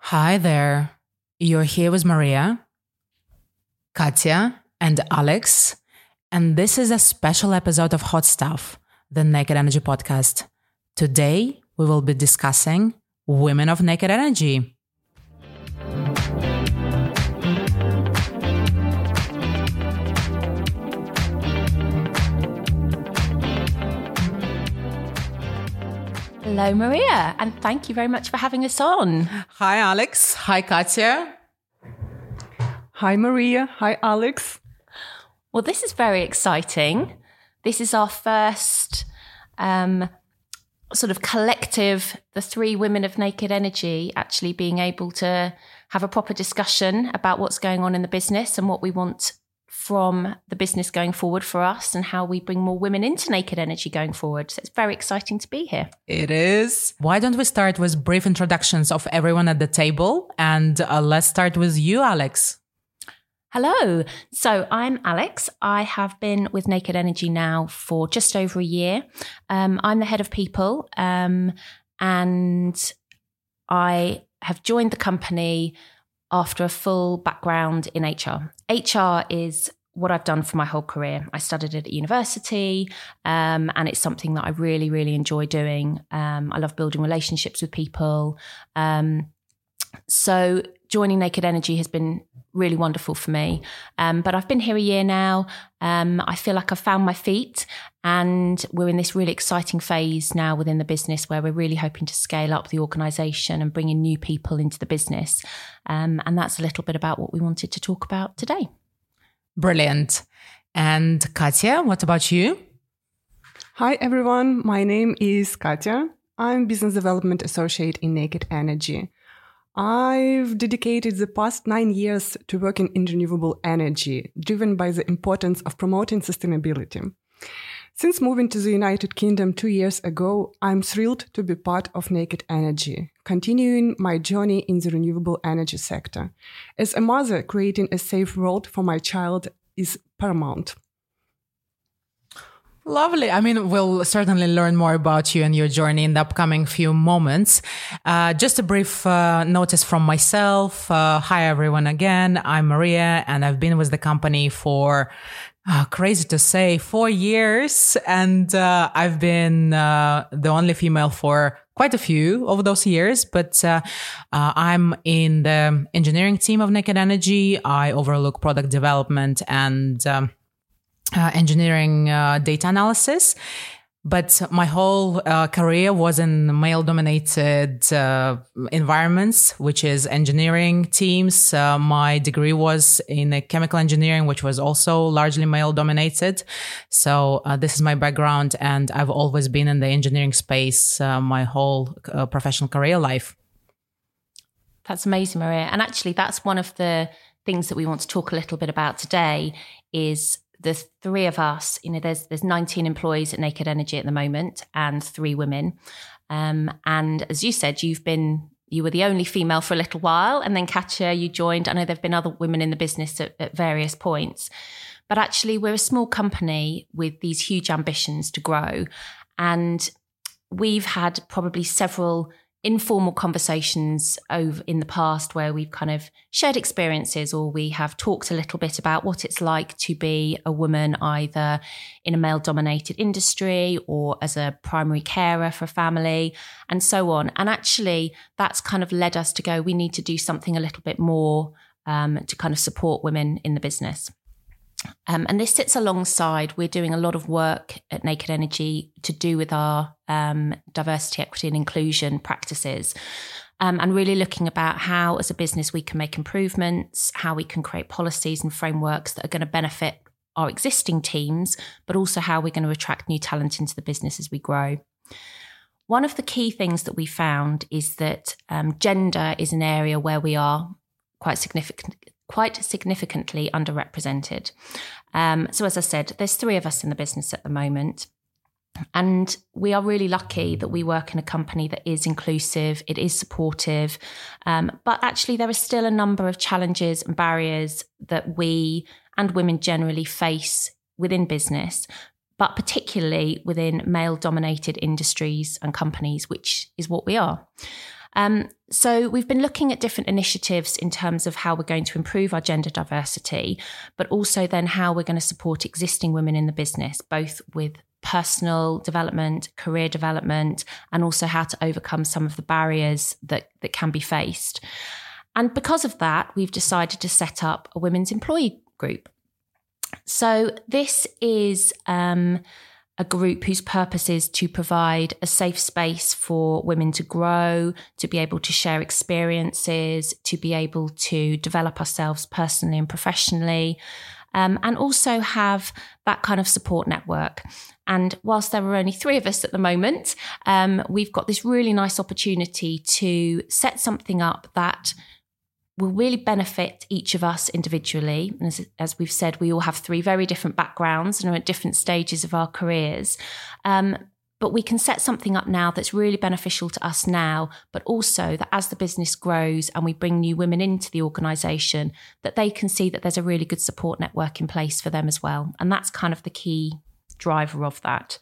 Hi there. You're here with Maria, Katya, and Alex. And this is a special episode of Hot Stuff, the Naked Energy podcast. Today, we will be discussing Women of Naked Energy. Hello, Maria, and thank you very much for having us on. Hi, Alex. Hi, Katya. Hi, Maria. Hi, Alex. Well, this is very exciting. This is our first sort of collective, the three women of Naked Energy, actually being able to have a proper discussion about what's going on in the business and what we want from the business going forward for us and how we bring more women into Naked Energy going forward. So it's very exciting to be here. It is. Why don't we start with brief introductions of everyone at the table? And let's start with you, Alex. Hello. So I'm Alex. I have been with Naked Energy now for just over a year. I'm the head of people, and I have joined the company after a full background in HR. HR is what I've done for my whole career. I studied it at university, and it's something that I really, really enjoy doing. I love building relationships with people. So joining Naked Energy has been really wonderful for me. But I've been here a year now. I feel like I've found my feet, and we're in this really exciting phase now within the business where we're really hoping to scale up the organisation and bring in new people into the business. And that's a little bit about what we wanted to talk about today. Brilliant. And Katya, what about you? Hi, everyone. My name is Katya. I'm Business Development Associate in Naked Energy. I've dedicated the past 9 years to working in renewable energy, driven by the importance of promoting sustainability. Since moving to the United Kingdom 2 years ago, I'm thrilled to be part of Naked Energy, continuing my journey in the renewable energy sector. As a mother, creating a safe world for my child is paramount. Lovely. I mean, we'll certainly learn more about you and your journey in the upcoming few moments. Just a brief notice from myself. Hi, everyone again. I'm Maria, and I've been with the company for, crazy to say, 4 years. And I've been the only female for quite a few of those years. But I'm in the engineering team of Naked Energy. I overlook product development and engineering data analysis. But my whole career was in male-dominated environments, which is engineering teams. My degree was in chemical engineering, which was also largely male-dominated. So this is my background, and I've always been in the engineering space my whole professional career life. That's amazing, Maria. And actually, that's one of the things that we want to talk a little bit about today is the three of us. You know, there's 19 employees at Naked Energy at the moment and 3 women. And as you said, you were the only female for a little while, and then Katya, you joined. I know there've been other women in the business at various points, but actually we're a small company with these huge ambitions to grow. And we've had probably several informal conversations over in the past where we've kind of shared experiences, or we have talked a little bit about what it's like to be a woman either in a male-dominated industry or as a primary carer for a family and so on. And actually that's kind of led us to go, we need to do something a little bit more to kind of support women in the business. And this sits alongside, we're doing a lot of work at Naked Energy to do with our diversity, equity and inclusion practices, and really looking about how as a business we can make improvements, how we can create policies and frameworks that are going to benefit our existing teams, but also how we're going to attract new talent into the business as we grow. One of the key things that we found is that gender is an area where we are quite significantly underrepresented. So as I said, there's 3 of us in the business at the moment. And we are really lucky that we work in a company that is inclusive, it is supportive. But actually there are still a number of challenges and barriers that we and women generally face within business, but particularly within male-dominated industries and companies, which is what we are. So we've been looking at different initiatives in terms of how we're going to improve our gender diversity, but also then how we're going to support existing women in the business, both with personal development, career development, and also how to overcome some of the barriers that can be faced. And because of that, we've decided to set up a women's employee group. So this is a group whose purpose is to provide a safe space for women to grow, to be able to share experiences, to be able to develop ourselves personally and professionally, and also have that kind of support network. And whilst there are only 3 of us at the moment, we've got this really nice opportunity to set something up that will really benefit each of us individually. And as we've said, we all have 3 very different backgrounds and are at different stages of our careers. But we can set something up now that's really beneficial to us now, but also that as the business grows and we bring new women into the organisation, that they can see that there's a really good support network in place for them as well. And that's kind of the key driver of that.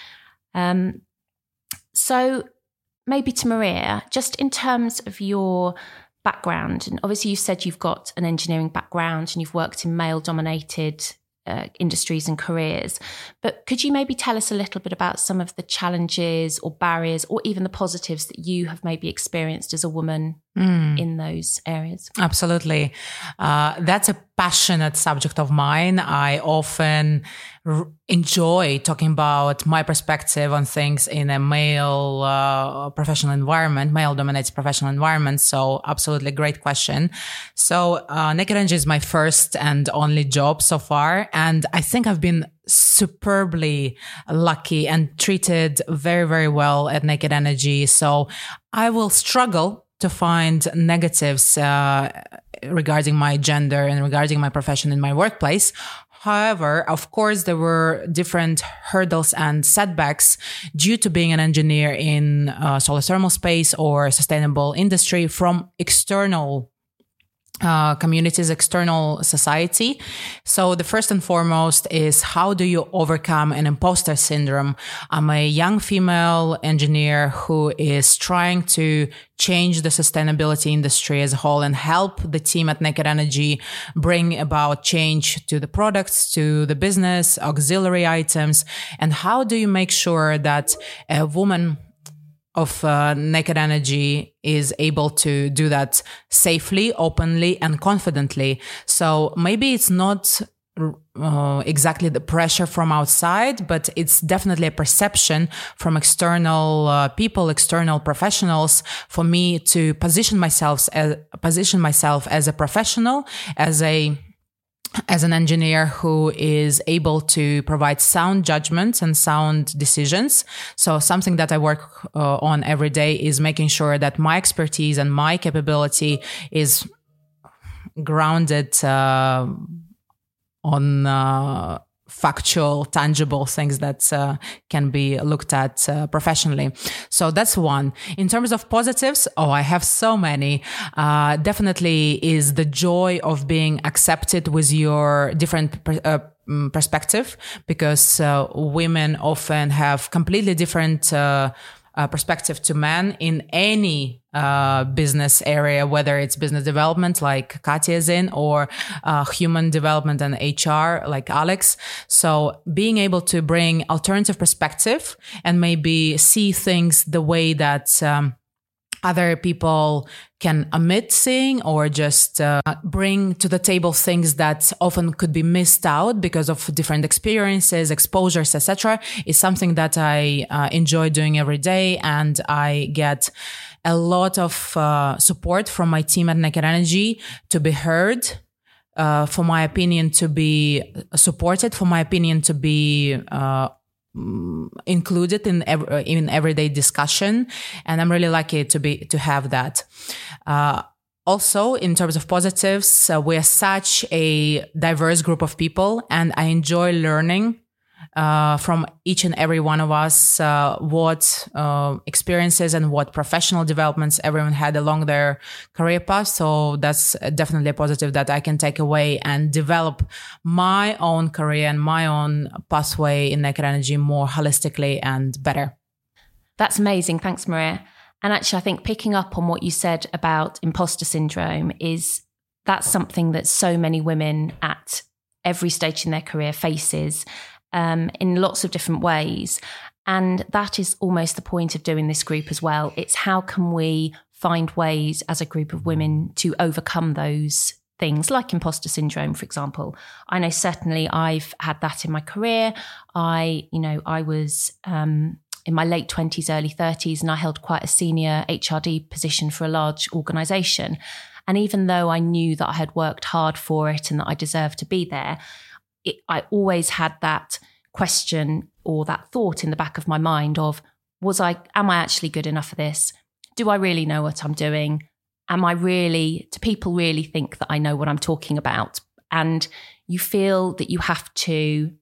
So maybe to Maria, just in terms of your background, and obviously you said you've got an engineering background and you've worked in male-dominated industries and careers, but could you maybe tell us a little bit about some of the challenges or barriers or even the positives that you have maybe experienced as a woman in those areas? Absolutely. That's a passionate subject of mine. I often enjoy talking about my perspective on things in a male professional environment, male-dominated professional environment. So absolutely great question. So Naked Energy is my first and only job so far. And I think I've been superbly lucky and treated very, very well at Naked Energy. So I will struggle to find negatives regarding my gender and regarding my profession in my workplace. However, of course, there were different hurdles and setbacks due to being an engineer in solar thermal space or sustainable industry from external communities, external society. So the first and foremost is, how do you overcome an imposter syndrome? I'm a young female engineer who is trying to change the sustainability industry as a whole and help the team at Naked Energy bring about change to the products, to the business, auxiliary items. And how do you make sure that a woman of Naked Energy is able to do that safely, openly, and confidently? So maybe it's not exactly the pressure from outside, but it's definitely a perception from external people, external professionals, for me to position myself as a professional, as an engineer who is able to provide sound judgments and sound decisions. So something that I work on every day is making sure that my expertise and my capability is grounded on factual, tangible things that can be looked at professionally. So that's one. In terms of positives, I have so many. Definitely is the joy of being accepted with your different perspective, because women often have completely different perspective to men in any business area, whether it's business development like Katya is in, or human development and HR like Alex. So being able to bring alternative perspective and maybe see things the way that other people can omit seeing, or just bring to the table things that often could be missed out because of different experiences, exposures, etc., is something that I enjoy doing every day. And I get a lot of support from my team at Naked Energy to be heard, for my opinion to be supported, for my opinion to be included in everyday discussion, and I'm really lucky to have that. Also, in terms of positives, we are such a diverse group of people, and I enjoy learning from each and every one of us what experiences and what professional developments everyone had along their career path. So that's definitely a positive that I can take away and develop my own career and my own pathway in Naked Energy more holistically and better. That's amazing. Thanks, Maria. And actually, I think picking up on what you said about imposter syndrome that's something that so many women at every stage in their career faces in lots of different ways. And that is almost the point of doing this group as well. It's how can we find ways as a group of women to overcome those things like imposter syndrome, for example. I know certainly I've had that in my career. I was in my late 20s, early 30s, and I held quite a senior HRD position for a large organisation. And even though I knew that I had worked hard for it and that I deserved to be there, I always had that question or that thought in the back of my mind of, am I actually good enough for this? Do I really know what I'm doing? Do people really think that I know what I'm talking about? And you feel that you have to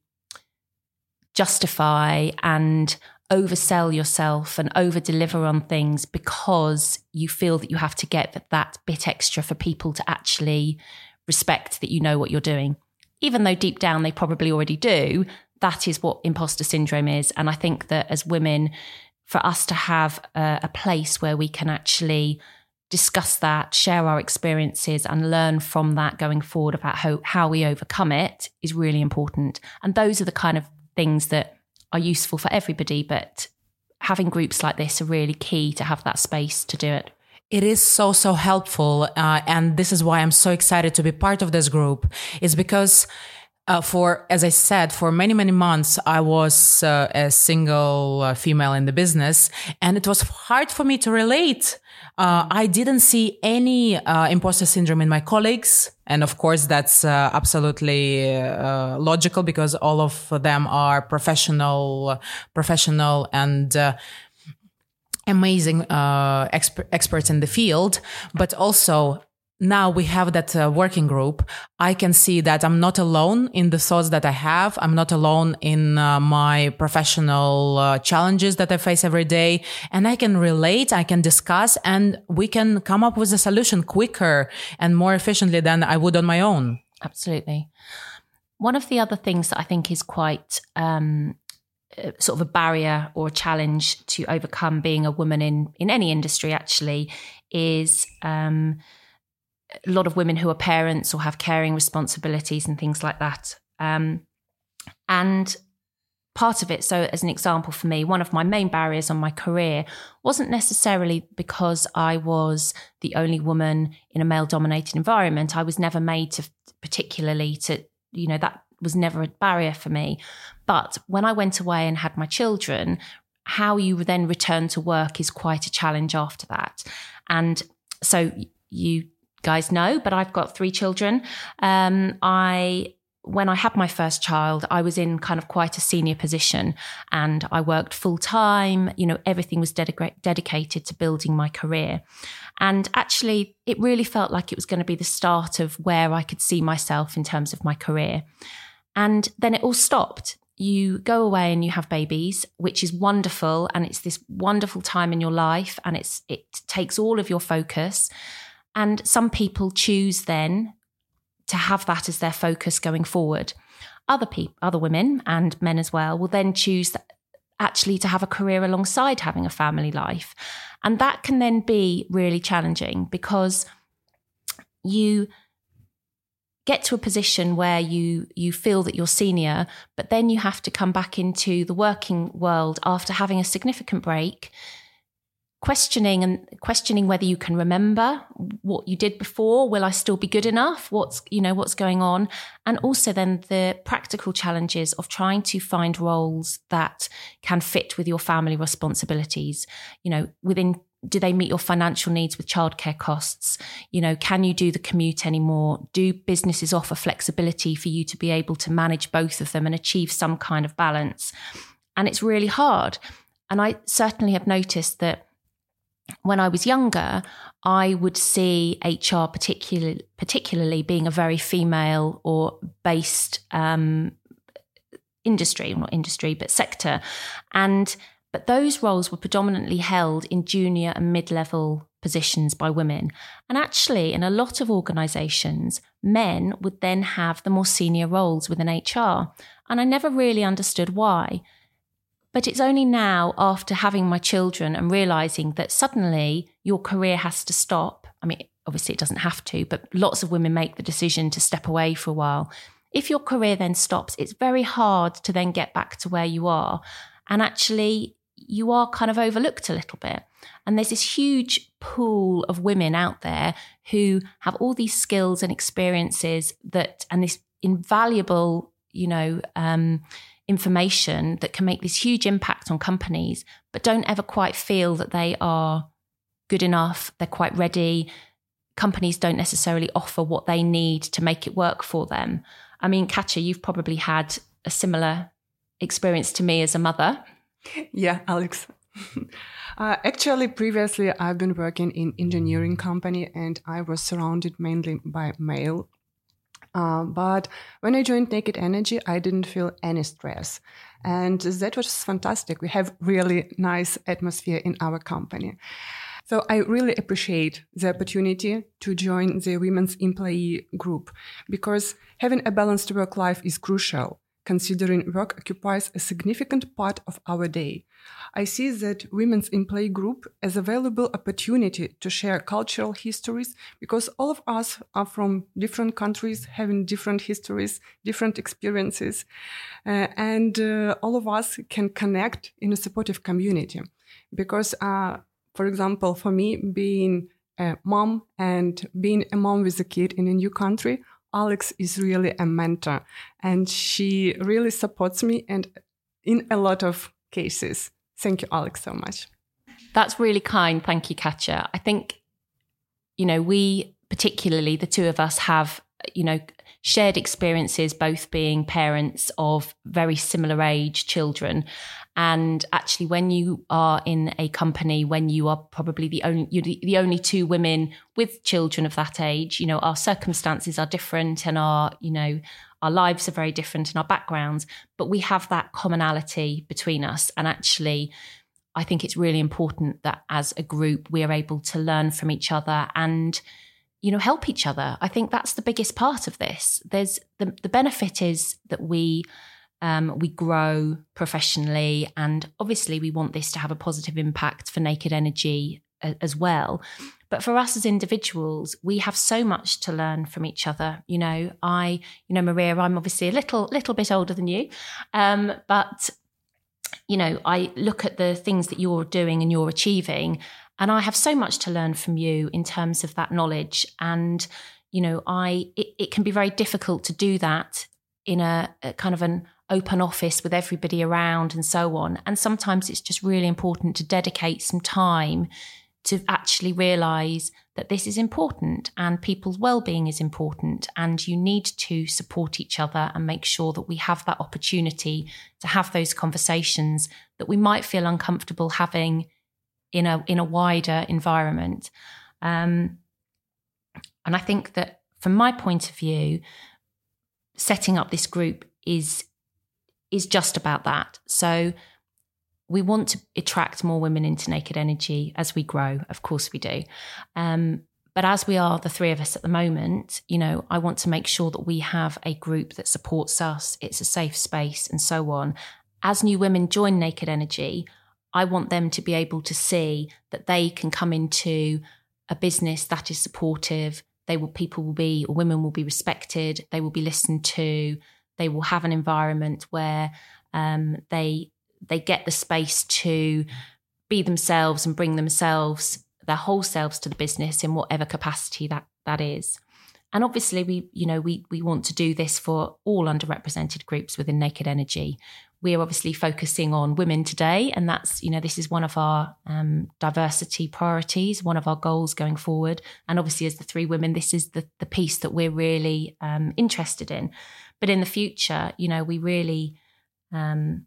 justify and oversell yourself and over-deliver on things because you feel that you have to get that bit extra for people to actually respect that you know what you're doing. Even though deep down they probably already do, that is what imposter syndrome is. And I think that as women, for us to have a place where we can actually discuss that, share our experiences and learn from that going forward about how we overcome it is really important. And those are the kind of things that are useful for everybody, but having groups like this are really key to have that space to do it. It is so helpful. And this is why I'm so excited to be part of this group, is because as I said, for many, many months, I was a single female in the business, and it was hard for me to relate. I didn't see any imposter syndrome in my colleagues. And of course, that's absolutely logical because all of them are professional and amazing experts in the field. But also, now we have that working group. I can see that I'm not alone in the thoughts that I have. I'm not alone in my professional challenges that I face every day. And I can relate, I can discuss, and we can come up with a solution quicker and more efficiently than I would on my own. Absolutely. One of the other things that I think is quite sort of a barrier or a challenge to overcome being a woman in any industry actually is a lot of women who are parents or have caring responsibilities and things like that. And part of it, so as an example for me, one of my main barriers on my career wasn't necessarily because I was the only woman in a male-dominated environment. I was never made to that was never a barrier for me. But when I went away and had my children, how you then return to work is quite a challenge after that. And so you guys know, but I've got 3 children. When I had my first child, I was in kind of quite a senior position and I worked full time. Everything was dedicated to building my career. And actually, it really felt like it was going to be the start of where I could see myself in terms of my career. And then it all stopped. You go away and you have babies, which is wonderful. And it's this wonderful time in your life. And it takes all of your focus. And some people choose then to have that as their focus going forward. Other women and men as well will then choose actually to have a career alongside having a family life. And that can then be really challenging because you get to a position where you feel that you're senior, but then you have to come back into the working world after having a significant break, questioning whether you can remember what you did before. Will I still be good enough? What's going on? And also then the practical challenges of trying to find roles that can fit with your family responsibilities. Do they meet your financial needs with childcare costs? Can you do the commute anymore? Do businesses offer flexibility for you to be able to manage both of them and achieve some kind of balance? And it's really hard. And I certainly have noticed that when I was younger, I would see HR particularly being a very female or based industry, not industry, but sector. But those roles were predominantly held in junior and mid-level positions by women. And actually, in a lot of organisations, men would then have the more senior roles within HR. And I never really understood why. But it's only now, after having my children and realising that suddenly your career has to stop. I mean, obviously it doesn't have to, but lots of women make the decision to step away for a while. If your career then stops, it's very hard to then get back to where you are. And actually, you are kind of overlooked a little bit. And there's this huge pool of women out there who have all these skills and experiences and this invaluable, information that can make this huge impact on companies, but don't ever quite feel that they are good enough. They're quite ready. Companies don't necessarily offer what they need to make it work for them. I mean, Katja, you've probably had a similar experience to me as a mother. Yeah, Alex. Actually, previously, I've been working in engineering company and I was surrounded mainly by male. But when I joined Naked Energy, I didn't feel any stress. And that was fantastic. We have really nice atmosphere in our company. So I really appreciate the opportunity to join the women's employee group because having a balanced work life is crucial, considering work occupies a significant part of our day. I see that women's employee group as a valuable opportunity to share cultural histories because all of us are from different countries, having different histories, different experiences, and all of us can connect in a supportive community. Because, for example, for me, being a mom and being a mom with a kid in a new country, Alex is really a mentor and she really supports me and in a lot of cases. Thank you, Alex, so much. That's really kind. Thank you, Katja. I think, we particularly, the two of us have, shared experiences, both being parents of very similar age children. And actually, when you are in a company, when you are probably the only two women with children of that age, our circumstances are different and our lives are very different and our backgrounds, but we have that commonality between us. And actually, I think it's really important that as a group, we are able to learn from each other and, help each other. I think that's the biggest part of this. There's the benefit is that we grow professionally, and obviously we want this to have a positive impact for Naked Energy as well. But for us as individuals, we have so much to learn from each other. Maria, I'm obviously a little bit older than you, but I look at the things that you're doing and you're achieving, and I have so much to learn from you in terms of that knowledge. And it can be very difficult to do that in a kind of an open office with everybody around and so on. And sometimes it's just really important to dedicate some time to actually realise that this is important and people's well-being is important, and you need to support each other and make sure that we have that opportunity to have those conversations that we might feel uncomfortable having in a wider environment. And I think that from my point of view, setting up this group is just about that. So we want to attract more women into Naked Energy as we grow. Of course we do. But as we are the three of us at the moment, I want to make sure that we have a group that supports us. It's a safe space and so on. As new women join Naked Energy, I want them to be able to see that they can come into a business that is supportive. Women will be respected. They will be listened to. They will have an environment where they get the space to be themselves and bring their whole selves to the business in whatever capacity that is. And obviously, we want to do this for all underrepresented groups within Naked Energy. We are obviously focusing on women today, and that's, this is one of our diversity priorities, one of our goals going forward. And obviously, as the three women, this is the piece that we're really interested in. But in the future, we really, from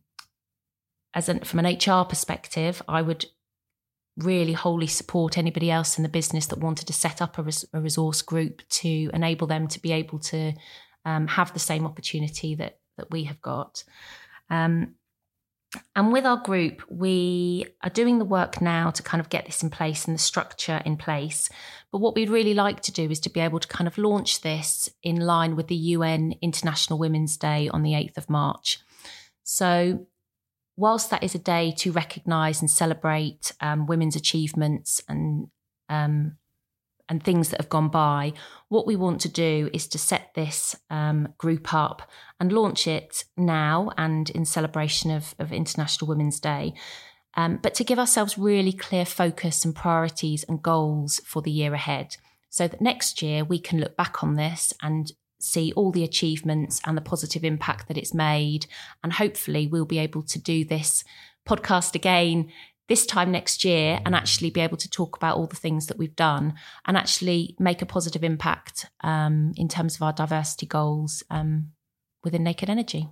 an HR perspective, I would really wholly support anybody else in the business that wanted to set up a resource group to enable them to be able to have the same opportunity that we have got. And with our group, we are doing the work now to kind of get this in place and the structure in place. But what we'd really like to do is to be able to kind of launch this in line with the UN International Women's Day on the 8th of March. So whilst that is a day to recognise and celebrate women's achievements and things that have gone by, what we want to do is to set this group up and launch it now and in celebration of International Women's Day. But to give ourselves really clear focus and priorities and goals for the year ahead, so that next year we can look back on this and see all the achievements and the positive impact that it's made. And hopefully we'll be able to do this podcast again this time next year and actually be able to talk about all the things that we've done and actually make a positive impact in terms of our diversity goals within Naked Energy.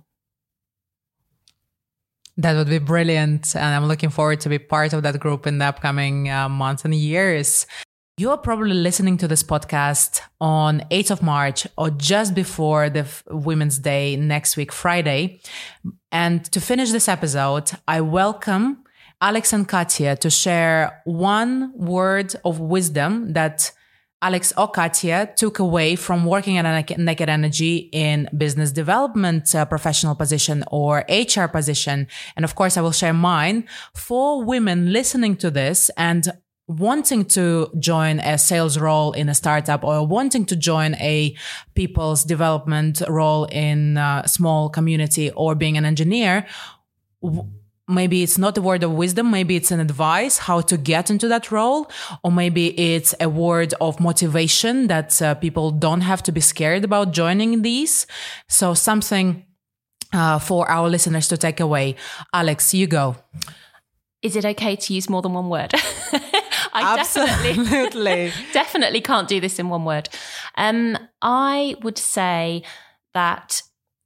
That would be brilliant. And I'm looking forward to be part of that group in the upcoming months and years. You're probably listening to this podcast on 8th of March or just before the Women's Day next week, Friday. And to finish this episode, I welcome Alex and Katya to share one word of wisdom that Alex or Katya took away from working at Naked Energy in business development professional position or HR position. And of course, I will share mine for women listening to this and wanting to join a sales role in a startup or wanting to join a people's development role in a small community or being an engineer. Maybe it's not a word of wisdom. Maybe it's an advice how to get into that role. Or maybe it's a word of motivation that people don't have to be scared about joining these. So something for our listeners to take away. Alex, you go. Is it okay to use more than one word? Absolutely. Definitely can't do this in one word. I would say that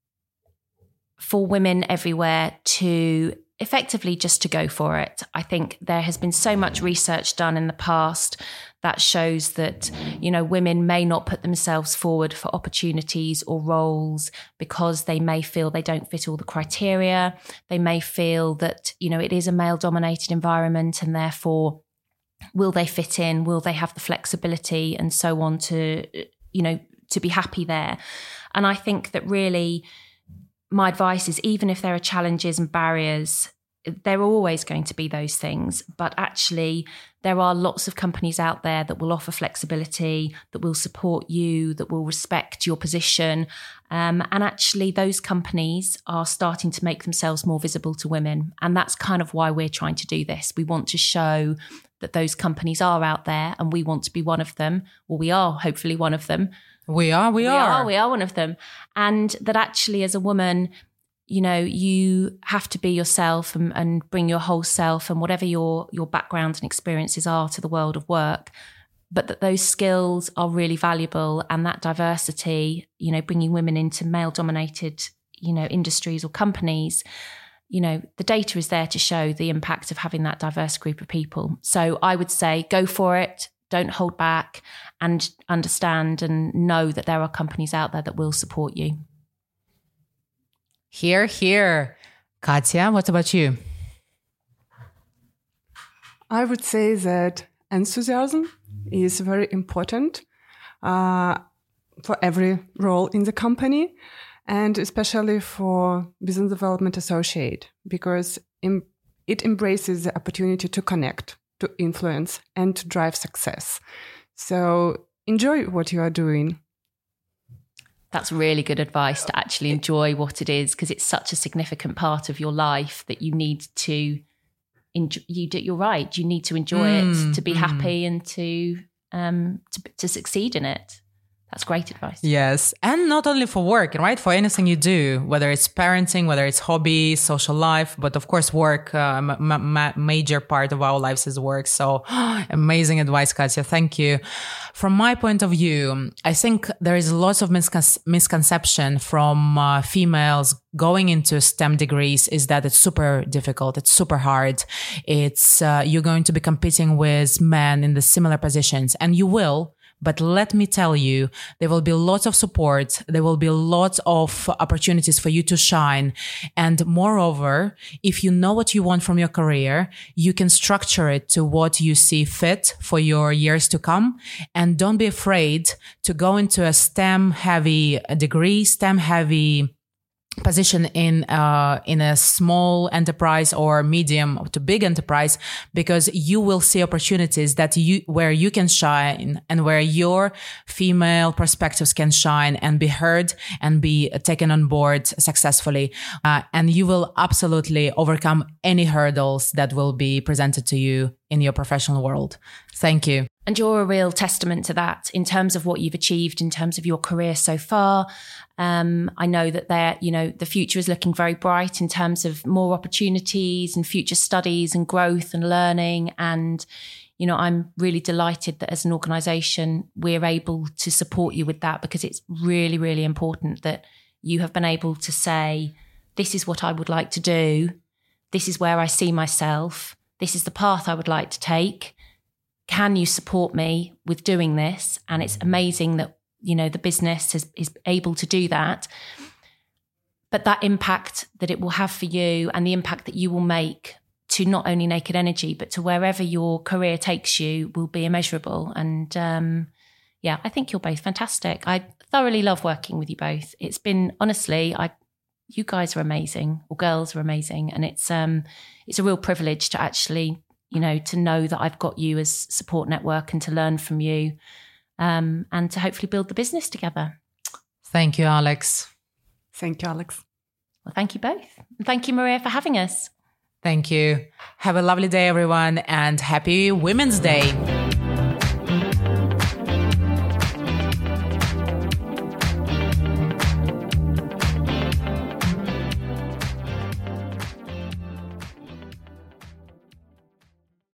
for women everywhere to effectively just to go for it. I think there has been so much research done in the past that shows that, you know, women may not put themselves forward for opportunities or roles because they may feel they don't fit all the criteria. They may feel that, you know, it is a male-dominated environment and therefore will they fit in? Will they have the flexibility and so on to, you know, to be happy there? And I think that really my advice is even if there are challenges and barriers, there are always going to be those things. But actually, there are lots of companies out there that will offer flexibility, that will support you, that will respect your position. And actually, those companies are starting to make themselves more visible to women. And that's kind of why we're trying to do this. We want to show that those companies are out there and we want to be one of them. Well, we are hopefully one of them. We are one of them. And that actually as a woman, you know, you have to be yourself and bring your whole self and whatever your background and experiences are to the world of work, but that those skills are really valuable and that diversity, you know, bringing women into male dominated, you know, industries or companies, you know, the data is there to show the impact of having that diverse group of people. So I would say go for it. Don't hold back and understand and know that there are companies out there that will support you. Hear, hear. Katya, what about you? I would say that enthusiasm is very important for every role in the company and especially for business development associate because it embraces the opportunity to connect, to influence and to drive success. So enjoy what you are doing. That's really good advice to actually enjoy what it is because it's such a significant part of your life that you need to enjoy. You're right. You need to enjoy it to be happy and to succeed in it. That's great advice. Yes. And not only for work, right? For anything you do, whether it's parenting, whether it's hobbies, social life, but of course work, major part of our lives is work. So amazing advice, Katya. Thank you. From my point of view, I think there is lots of misconception from females going into STEM degrees is that it's super difficult. It's super hard. It's, you're going to be competing with men in the similar positions and you will. But let me tell you, there will be lots of support. There will be lots of opportunities for you to shine. And moreover, if you know what you want from your career, you can structure it to what you see fit for your years to come. And don't be afraid to go into a STEM heavy degree, STEM heavy position in a small enterprise or medium to big enterprise, because you will see opportunities where you can shine and where your female perspectives can shine and be heard and be taken on board successfully. And you will absolutely overcome any hurdles that will be presented to you in your professional world. Thank you. And you're a real testament to that in terms of what you've achieved in terms of your career so far. I know that the future is looking very bright in terms of more opportunities and future studies and growth and learning. And, I'm really delighted that as an organisation, we're able to support you with that, because it's really, really important that you have been able to say, this is what I would like to do. This is where I see myself. This is the path I would like to take. Can you support me with doing this? And it's amazing that, the business is able to do that. But that impact that it will have for you and the impact that you will make to not only Naked Energy, but to wherever your career takes you will be immeasurable. And I think you're both fantastic. I thoroughly love working with you both. It's been, honestly, you guys are amazing, or girls are amazing. And it's a real privilege to actually to know that I've got you as support network and to learn from you, and to hopefully build the business together. Thank you, Alex. Thank you, Alex. Well, thank you both. And thank you, Maria, for having us. Thank you. Have a lovely day, everyone, and happy Women's Day.